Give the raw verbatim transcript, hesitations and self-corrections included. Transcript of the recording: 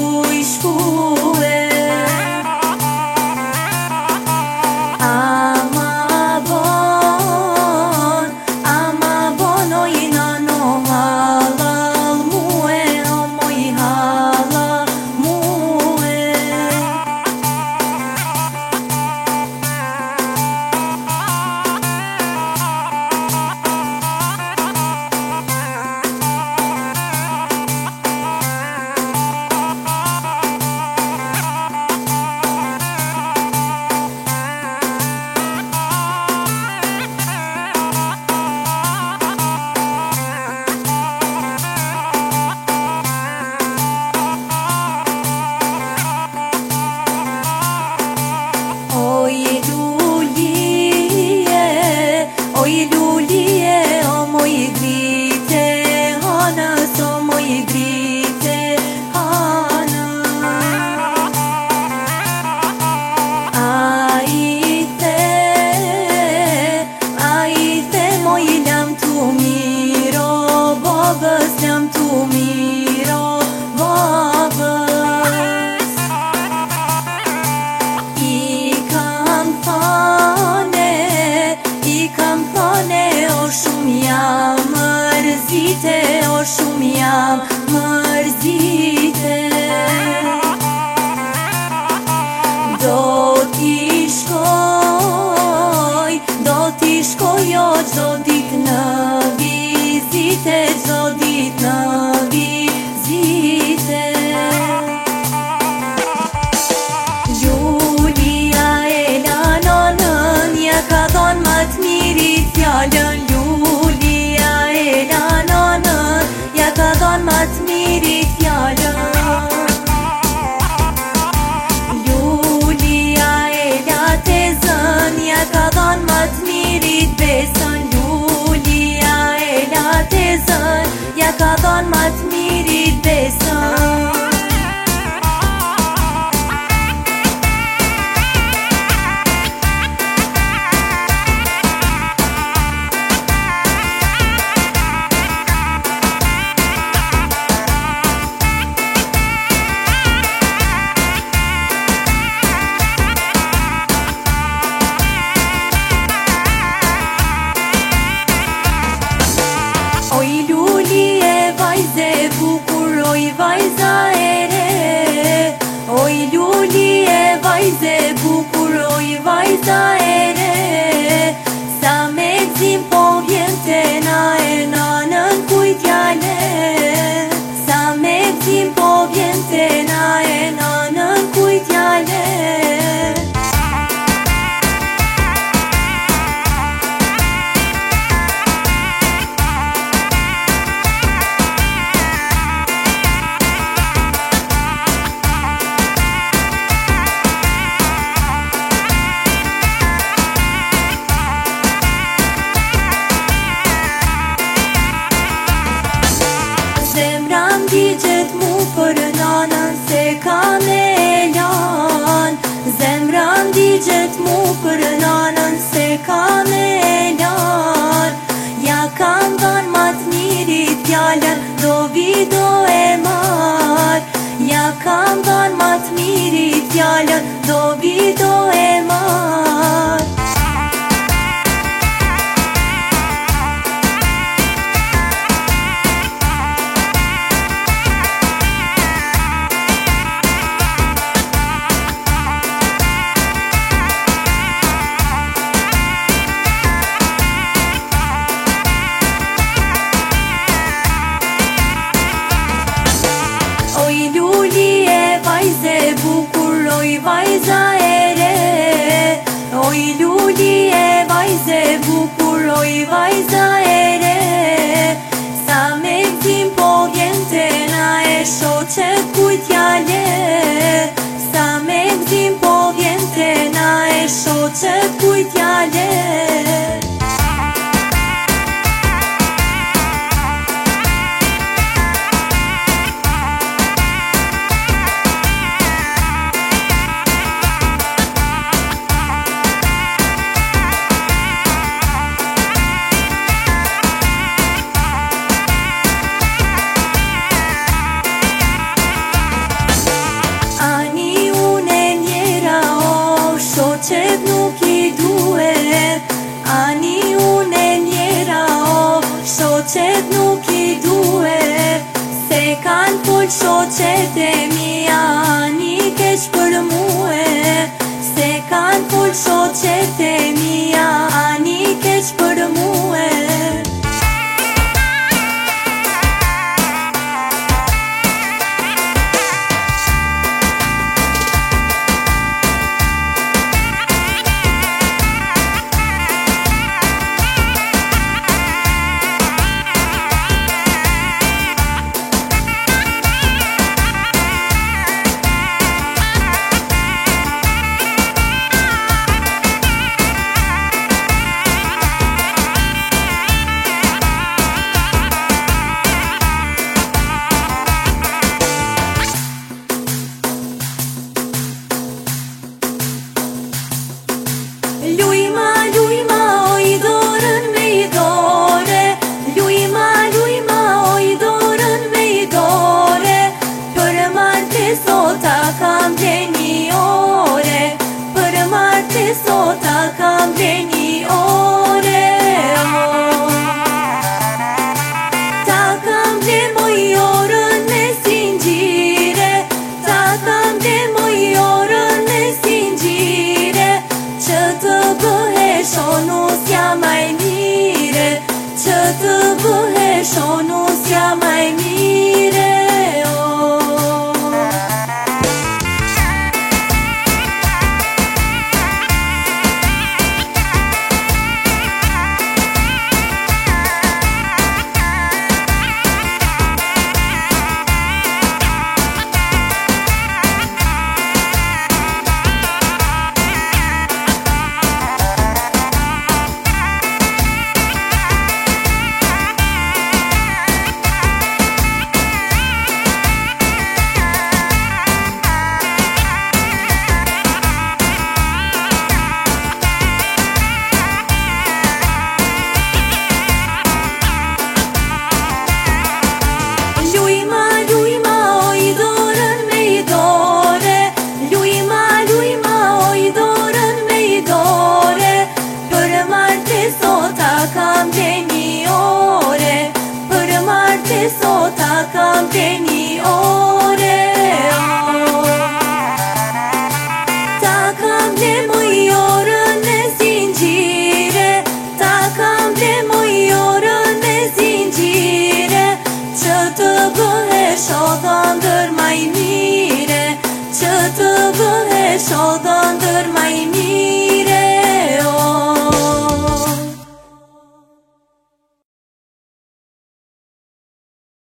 i shkue. Ama bon, ama bon o i nano halal mue, o moj halal mue. Oj lulije, oj lulije, o moj grite hanës, o moj grite hanës. A i the, a i the moj lam tu miro babës, lam tu miro babës. O shumë jam mërzite, o shumë jam mërzite. Do t'i shkoj, do t'i shkoj o gjdo dit në vizite, gjdo dit në vizite. Julia e lanonën, ja ka dhon më t'mirit fjallën. Julia e lanonën, ja ka dhon më t'mirit fjallën. Julia e latezën, ja ka dhon më t'mirit besën. Julia e latezën, ja ka dhon më t'mirit besën. Oj lulije vajze bukur, oj vajza e re. Oj lulije vajze bukur, oj vajza e re. Sa me gzim po vjen te na e nanën kujtja le. Sa me gzim po vjen te na e nanën kujtja le. Zemram digjet mu për nanën se ka me lan. Zemram digjet mu për nanën se ka me lan. Ja kam dhan ma t'mirit fjallën, do vi do e mar. Ja kam dhan ma t'mirit fjallën, do vi do e mar. Oj lulije vajze bukur, oj vajza e re. Oj lulije vajze bukur, oj vajza e re. Sa me gzim po vjen te na e shoqet kujtja le. Sa me gzim po vjen te na e shoqet kujtja le. kanë full shoqet e mia, një keq për muë. Se kanë full shoqet e mia, një keq për muë. Lujma, lujma, oj dorën me i dore. Lujma, lujma, oj dorën me i dore. Për martë sota kam dhe një ore. Për martë sota kam dhe një ore. Ta kam dhe moj orën me singjire. Ta kam dhe moj orën me singjire. Që të bëhesh o nusja maj mire. Që të bëhesh o nusja maj mire. Sota kam dhe një ore. Ta kam dhe moj orën me singjire. Ta kam dhe moj orën me singjire. Që të bëhesh o dhëndër maj mire. Që të bëhesh o dhëndër maj mire.